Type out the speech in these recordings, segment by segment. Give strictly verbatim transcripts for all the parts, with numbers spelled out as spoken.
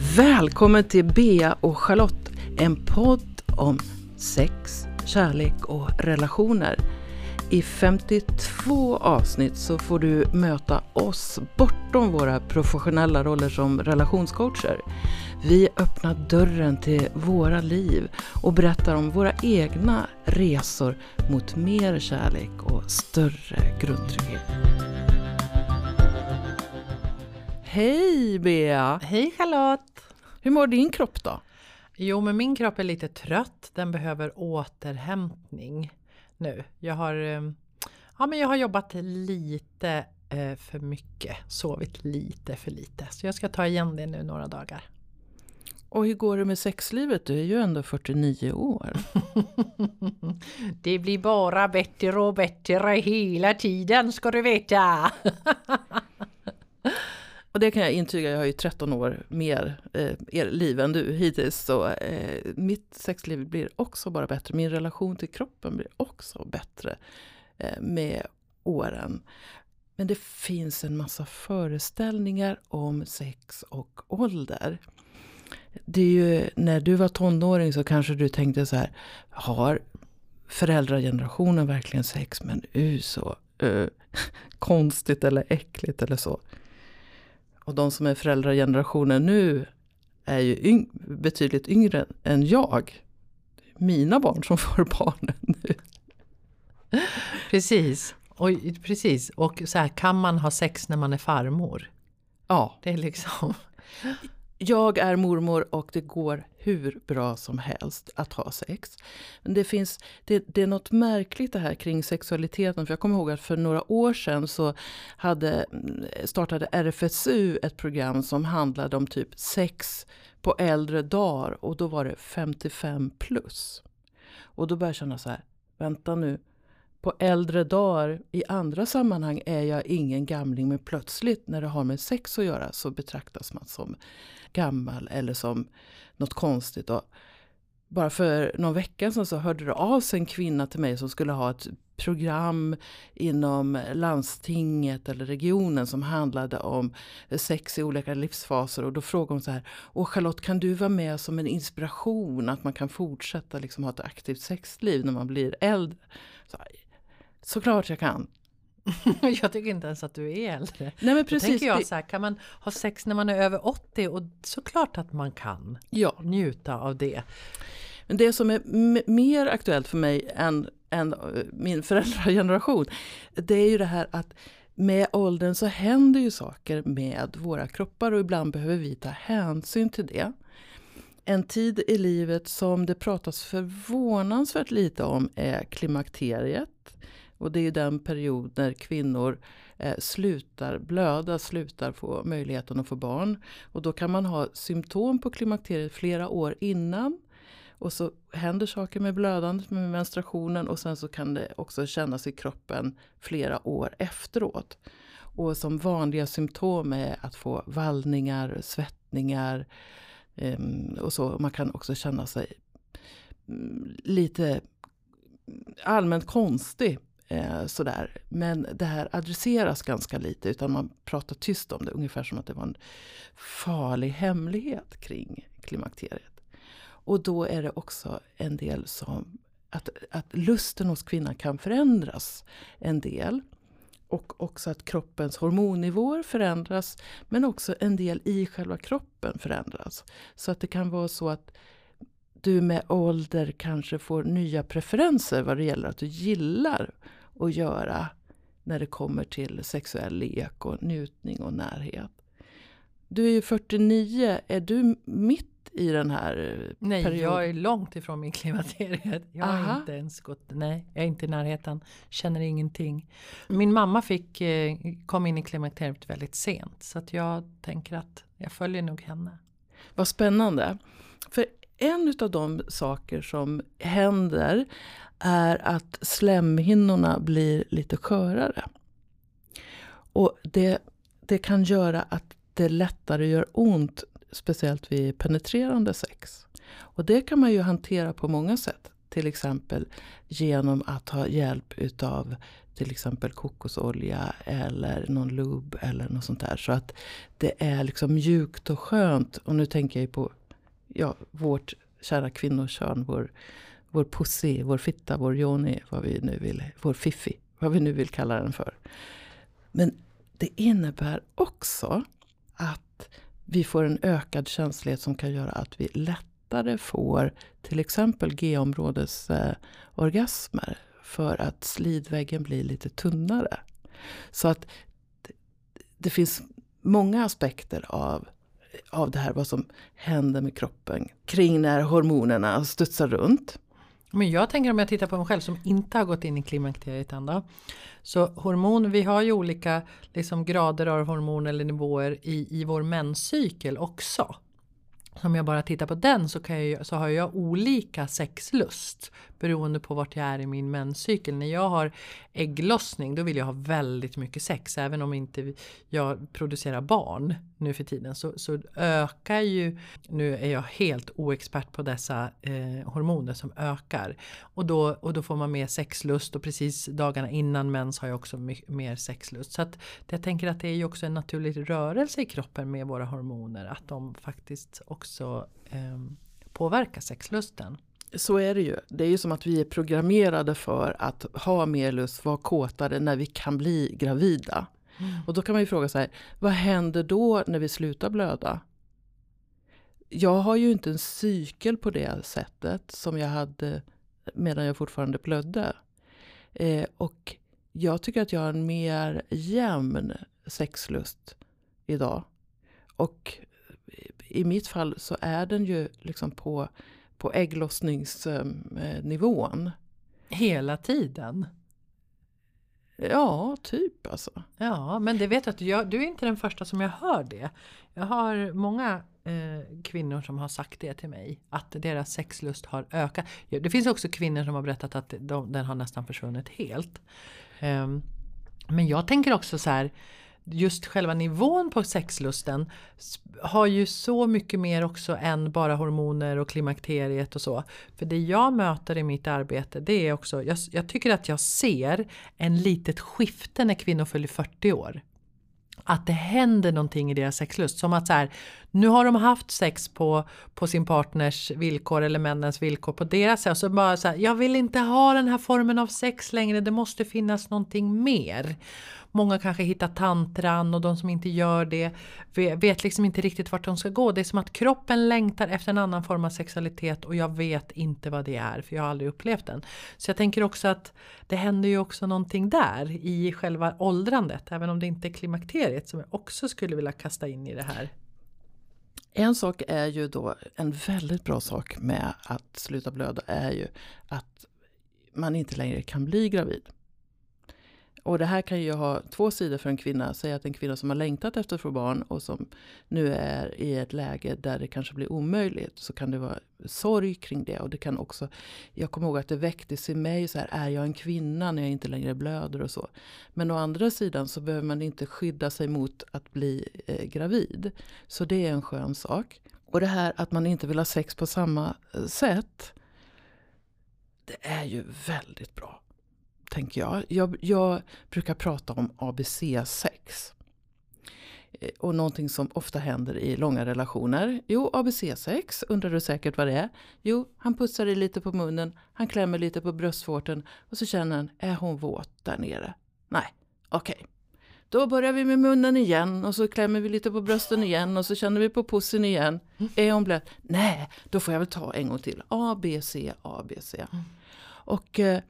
Välkommen till Bea och Charlotte, en podd om sex, kärlek och relationer. I femtiotvå avsnitt så får du möta oss bortom våra professionella roller som relationscoacher. Vi öppnar dörren till våra liv och berättar om våra egna resor mot mer kärlek och större grundtrygghet. Hej Bea! Hej Charlotte! Hur mår din kropp då? Jo, men min kropp är lite trött. Den behöver återhämtning nu. Jag har, ja, men jag har jobbat lite eh, för mycket. Sovit lite för lite. Så jag ska ta igen det nu några dagar. Och hur går det med sexlivet? Du är ju ändå fyrtionio år. Det blir bara bättre och bättre hela tiden, ska du veta. Och det kan jag intyga, jag har ju tretton år mer eh, er liv än du hittills. Så eh, mitt sexliv blir också bara bättre. Min relation till kroppen blir också bättre eh, med åren. Men det finns en massa föreställningar om sex och ålder. Det är ju, när du var tonåring så kanske du tänkte så här, har föräldragenerationen verkligen sex, men uh, så uh, konstigt eller äckligt eller så. Och de som är föräldragenerationen nu är ju yng- betydligt yngre än jag. Mina barn som får barnen nu. Precis. Och, precis. Och så här, kan man ha sex när man är farmor? Ja. Det är liksom... Jag är mormor och det går hur bra som helst att ha sex. Men det finns, det, det är något märkligt det här kring sexualiteten. För jag kommer ihåg att för några år sedan så hade, startade R F S U ett program som handlade om typ sex på äldre dagar. Och då var det femtiofem plus. Och då började jag känna så här, vänta nu. På äldre dagar i andra sammanhang är jag ingen gamling, men plötsligt när det har med sex att göra så betraktas man som gammal eller som något konstigt. Och bara för någon vecka sedan så hörde det av sig en kvinna till mig som skulle ha ett program inom landstinget eller regionen som handlade om sex i olika livsfaser. Och då frågade hon så här, åh Charlotte, kan du vara med som en inspiration att man kan fortsätta liksom ha ett aktivt sexliv när man blir äldre? Så, såklart jag kan. Jag tycker inte ens att du är äldre. Nej, men precis. Då tänker jag så här, kan man ha sex när man är över åttio? Och såklart att man kan ja. njuta av det. Men det som är m- mer aktuellt för mig än, än min föräldrageneration, det är ju det här att med åldern så händer ju saker med våra kroppar och ibland behöver vi ta hänsyn till det. En tid i livet som det pratas förvånansvärt lite om är klimakteriet. Och det är ju den period när kvinnor eh, slutar blöda, slutar få möjligheten att få barn. Och då kan man ha symptom på klimakteriet flera år innan. Och så händer saker med blödandet, med menstruationen. Och sen så kan det också kännas i kroppen flera år efteråt. Och som vanliga symptom är att få vallningar, svettningar. Eh, och så man kan också känna sig lite allmänt konstig. Eh, sådär. Men det här adresseras ganska lite utan man pratar tyst om det. Ungefär som att det var en farlig hemlighet kring klimakteriet. Och då är det också en del som att, att lusten hos kvinnan kan förändras en del. Och också att kroppens hormonnivåer förändras. Men också en del i själva kroppen förändras. Så att det kan vara så att du med ålder kanske får nya preferenser vad det gäller att du gillar att göra när det kommer till sexuell lek och njutning och närhet. Du är ju fyrtionio, är du mitt i den här nej, perioden? Nej, jag är långt ifrån min klimakteriet. Jag har inte ens gått, nej, jag är inte i närheten, känner ingenting. Min mamma fick, kom in i klimakteriet väldigt sent så att jag tänker att jag följer nog henne. Vad spännande. För en av de saker som händer är att slemhinnorna blir lite skörare. Och det, det kan göra att det lättare gör ont, speciellt vid penetrerande sex. Och det kan man ju hantera på många sätt. Till exempel genom att ha hjälp utav till exempel kokosolja eller någon lube eller något sånt där. Så att det är liksom mjukt och skönt. Och nu tänker jag ju på ja, vårt kära kvinnokön, vår, vår pussy, vår fitta, vår yoni, vad vi nu vill, vår fiffi, vad vi nu vill kalla den för. Men det innebär också att vi får en ökad känslighet som kan göra att vi lättare får till exempel G-områdes eh, orgasmer för att slidväggen blir lite tunnare. Så att det, det finns många aspekter av, av det här, vad som händer med kroppen kring när hormonerna studsar runt. Men jag tänker om jag tittar på mig själv som inte har gått in i klimakteriet ändå. Så hormon, vi har ju olika liksom, grader av hormon eller nivåer i, i vår menscykel också. Om jag bara tittar på den så, kan jag, så har jag olika sexlust beroende på vart jag är i min menscykel. När jag har ägglossning då vill jag ha väldigt mycket sex. Även om inte jag producerar barn nu för tiden så, så ökar ju, nu är jag helt oexpert på dessa eh, hormoner som ökar. Och då, och då får man mer sexlust och precis dagarna innan mens har jag också my- mer sexlust. Så att jag tänker att det är ju också en naturlig rörelse i kroppen med våra hormoner. Att de faktiskt också eh, påverkar sexlusten. Så är det ju. Det är ju som att vi är programmerade för att ha mer lust, vara kåtare när vi kan bli gravida. Mm. Och då kan man ju fråga sig, vad händer då när vi slutar blöda? Jag har ju inte en cykel på det sättet som jag hade medan jag fortfarande blödde. Eh, och jag tycker att jag har en mer jämn sexlust idag. Och i mitt fall så är den ju liksom på... på ägglossningsnivån. Hela tiden? Ja, typ alltså. Ja, men det vet att jag, du är inte den första som jag hör det. Jag har många eh, kvinnor som har sagt det till mig. Att deras sexlust har ökat. Det finns också kvinnor som har berättat att de, den har nästan försvunnit helt. Um, men jag tänker också så här... Just själva nivån på sexlusten har ju så mycket mer också än bara hormoner och klimakteriet och så. För det jag möter i mitt arbete, det är också, jag, jag tycker att jag ser en litet skifte när kvinnor fyller fyrtio år. Att det händer någonting i deras sexlust. Som att så här, nu har de haft sex på, på sin partners villkor eller männens villkor på deras sätt. Så bara så här, jag vill inte ha den här formen av sex längre. Det måste finnas någonting mer. Många kanske hittar tantran och de som inte gör det vet liksom inte riktigt vart de ska gå. Det är som att kroppen längtar efter en annan form av sexualitet och jag vet inte vad det är för jag har aldrig upplevt den. Så jag tänker också att det händer ju också någonting där i själva åldrandet, även om det inte är klimakteriet som jag också skulle vilja kasta in i det här. En sak är ju då, en väldigt bra sak med att sluta blöda är ju att man inte längre kan bli gravid. Och det här kan ju ha två sidor för en kvinna. Säg att en kvinna som har längtat efter att få barn och som nu är i ett läge där det kanske blir omöjligt, så kan det vara sorg kring det. Och det kan också, jag kommer ihåg att det väcktes i mig så här, är jag en kvinna när jag inte längre blöder och så. Men å andra sidan så behöver man inte skydda sig mot att bli eh, gravid. Så det är en skön sak. Och det här att man inte vill ha sex på samma sätt, det är ju väldigt bra. Tänker jag. jag. Jag brukar prata om A B C-sex. Och någonting som ofta händer i långa relationer. Jo, A B C-sex, undrar du säkert vad det är? Jo, han pussar dig lite på munnen, han klämmer lite på bröstvårten och så känner han, är hon våt där nere? Nej, okej. Okay. Då börjar vi med munnen igen och så klämmer vi lite på brösten igen och så känner vi på pussen igen. Mm. Är hon blöt? Nej, då får jag väl ta en gång till. A, B, C, A, B, C. Mm. Och eh,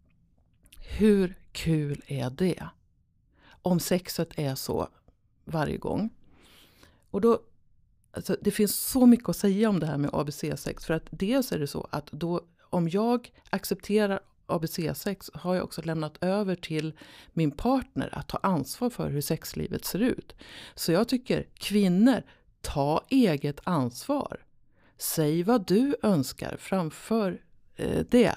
hur kul är det? Om sexet är så varje gång. Och då, alltså, det finns så mycket att säga om det här med A B C-sex. För att dels är det så att då, om jag accepterar A B C-sex har jag också lämnat över till min partner att ta ansvar för hur sexlivet ser ut. Så jag tycker, kvinnor, ta eget ansvar. Säg vad du önskar framför eh, det.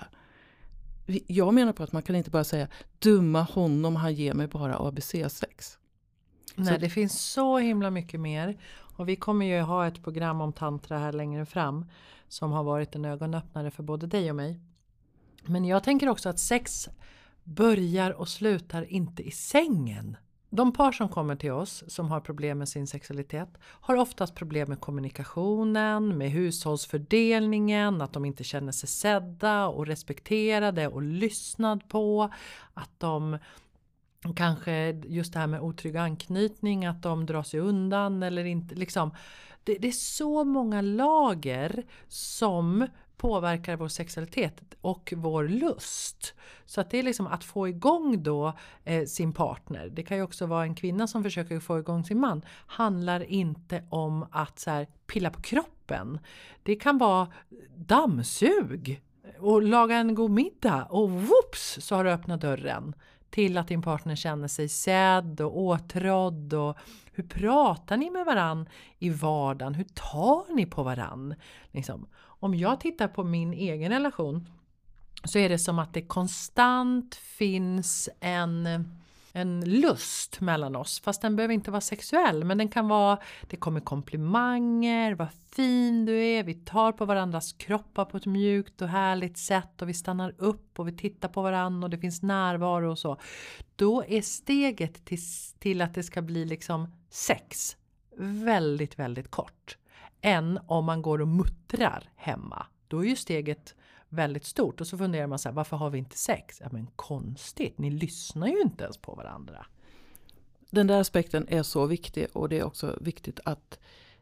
Jag menar på att man kan inte bara säga, dumma honom, han ger mig bara A B C-sex. Nej, det finns så himla mycket mer. Och vi kommer ju ha ett program om tantra här längre fram som har varit en ögonöppnare för både dig och mig. Men jag tänker också att sex börjar och slutar inte i sängen. De par som kommer till oss som har problem med sin sexualitet har oftast problem med kommunikationen, med hushållsfördelningen, att de inte känner sig sedda och respekterade och lyssnad på, att de kanske just det här med otrygg anknytning, att de drar sig undan eller inte liksom. Det, det är så många lager som påverkar vår sexualitet och vår lust. Så att det är liksom att få igång då eh, sin partner. Det kan ju också vara en kvinna som försöker få igång sin man. Handlar inte om att så här, pilla på kroppen. Det kan vara dammsug och laga en god middag och whoops så har du öppnat dörren till att din partner känner sig sedd och åtrådd. Och hur pratar ni med varann i vardagen? Hur tar ni på varann? Liksom. Om jag tittar på min egen relation så är det som att det konstant finns en, en lust mellan oss. Fast den behöver inte vara sexuell, men den kan vara, det kommer komplimanger, vad fin du är, vi tar på varandras kroppar på ett mjukt och härligt sätt och vi stannar upp och vi tittar på varandra och det finns närvaro och så. Då är steget till, till att det ska bli liksom sex väldigt, väldigt kort. Än om man går och muttrar hemma. Då är ju steget väldigt stort. Och så funderar man så här, varför har vi inte sex? Ja men konstigt, ni lyssnar ju inte ens på varandra. Den där aspekten är så viktig och det är också viktigt att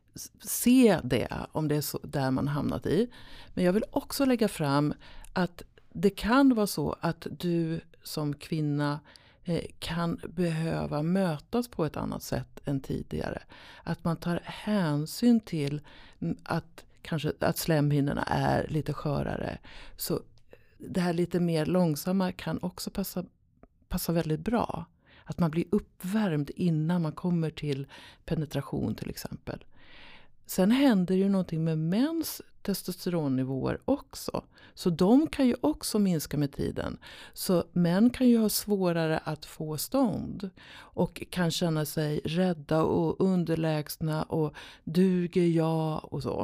se det om det är så där man hamnat i. Men jag vill också lägga fram att det kan vara så att du som kvinna kan behöva mötas på ett annat sätt än tidigare. Att man tar hänsyn till att kanske att slemhinnorna är lite skörare. Så det här lite mer långsamma kan också passa, passa väldigt bra. Att man blir uppvärmd innan man kommer till penetration till exempel. Sen händer ju någonting med mäns testosteronnivåer också. Så de kan ju också minska med tiden. Så män kan ju ha svårare att få stånd. Och kan känna sig rädda och underlägsna och duger jag och så.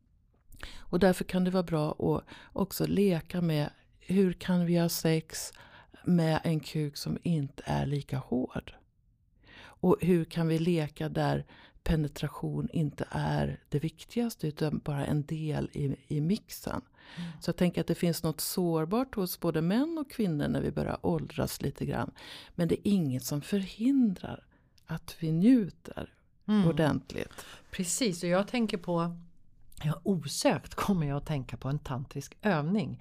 Och därför kan det vara bra att också leka med hur kan vi ha sex med en kuk som inte är lika hård. Och hur kan vi leka där penetration inte är det viktigaste utan bara en del i, i mixen. Mm. Så jag tänker att det finns något sårbart hos både män och kvinnor när vi börjar åldras lite grann. Men det är inget som förhindrar att vi njuter mm. ordentligt. Precis, och jag tänker på, ja, osökt kommer jag att tänka på en tantrisk övning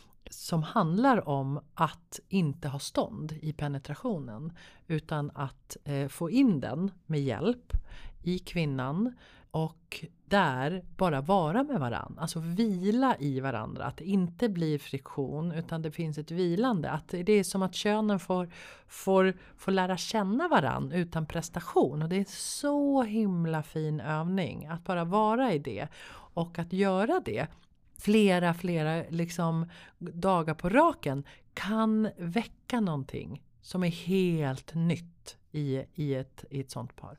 som handlar om att inte ha stånd i penetrationen utan att eh, få in den med hjälp i kvinnan och där bara vara med varann. Alltså vila i varandra. Att det inte blir friktion utan det finns ett vilande. Att det är som att könen får, får, får lära känna varann utan prestation. Och det är en så himla fin övning. Att bara vara i det. Och att göra det flera, flera liksom dagar på raken kan väcka någonting som är helt nytt i, i, ett, i ett sånt par.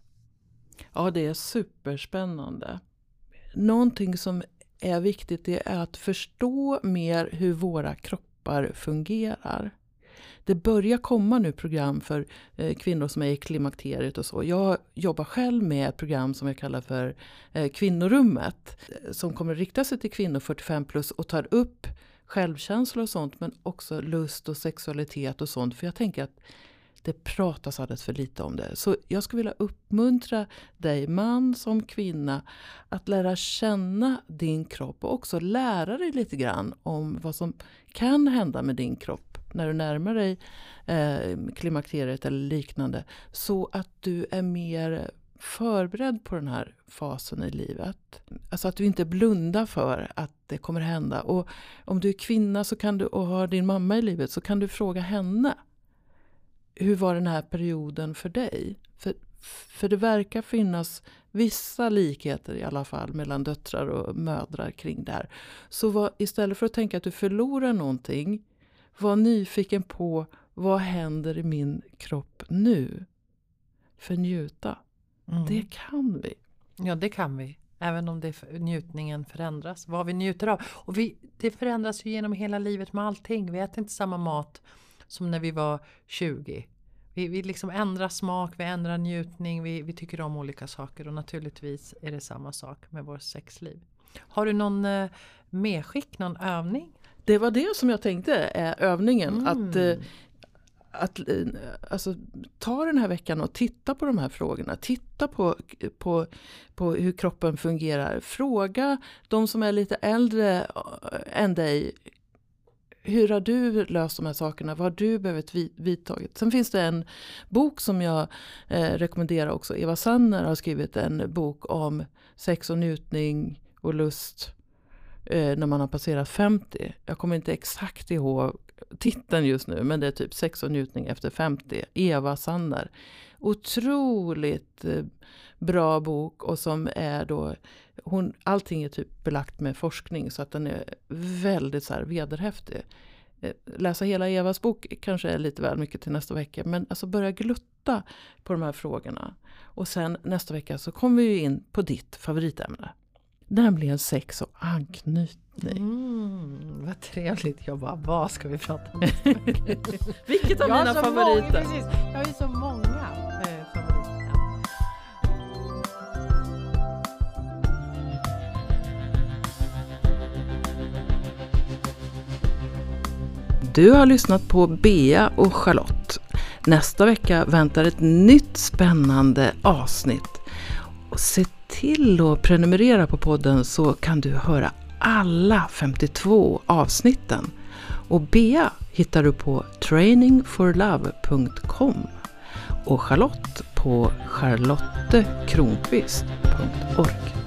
Ja, det är superspännande. Någonting som är viktigt det är att förstå mer hur våra kroppar fungerar. Det börjar komma nu program för eh, kvinnor som är i klimakteriet och så. Jag jobbar själv med ett program som jag kallar för eh, Kvinnorummet. Som kommer rikta sig till kvinnor fyrtiofem plus och tar upp självkänsla och sånt. Men också lust och sexualitet och sånt. För jag tänker att det pratas alldeles för lite om det. Så jag skulle vilja uppmuntra dig, man som kvinna, att lära känna din kropp. Och också lära dig lite grann om vad som kan hända med din kropp när du närmar dig eh, klimakteriet eller liknande. Så att du är mer förberedd på den här fasen i livet. Alltså att du inte blundar för att det kommer hända. Och om du är kvinna så kan du, och har din mamma i livet så kan du fråga henne. Hur var den här perioden för dig? För, för det verkar finnas vissa likheter i alla fall mellan döttrar och mödrar kring det här. Så var, istället för att tänka att du förlorar någonting, var nyfiken på vad händer i min kropp nu? För njuta. Mm. Det kan vi. Ja, det kan vi. Även om det, njutningen förändras. Vad vi njuter av. Och vi, det förändras ju genom hela livet med allting. Vi äter inte samma mat som när vi var tjugo. Vi, vi liksom ändrar smak, vi ändrar njutning, vi, vi tycker om olika saker. Och naturligtvis är det samma sak med vår sexliv. Har du någon eh, medskick, någon övning? Det var det som jag tänkte är övningen. Mm. Att, eh, att eh, alltså, ta den här veckan och titta på de här frågorna. Titta på, på, på hur kroppen fungerar. Fråga de som är lite äldre än dig. Hur har du löst de här sakerna? Vad har du behövt vidtagit? Sen finns det en bok som jag eh, rekommenderar också. Eva Sanner har skrivit en bok om sex och njutning och lust eh, när man har passerat femtio. Jag kommer inte exakt ihåg titeln just nu, men det är typ sex och njutning efter femtio. Eva Sanner. Otroligt eh, bra bok och som är då, hon, allting är typ belagt med forskning så att den är väldigt så här vederhäftig. Läsa hela Evas bok kanske är lite väl mycket till nästa vecka, men alltså börja glutta på de här frågorna. Och sen nästa vecka så kommer vi in på ditt favoritämne. Nämligen sex och anknytning. Mm, vad trevligt. Jag bara, vad ska vi prata om? Vilket av mina favoriter? Många, precis. Jag har ju så många eh, favoriter. Du har lyssnat på Bea och Charlotte. Nästa vecka väntar ett nytt spännande avsnitt. Och se till att prenumerera på podden så kan du höra alla femtiotvå avsnitten. Och Bea hittar du på training for love punkt com och Charlotte på charlottekronqvist punkt org.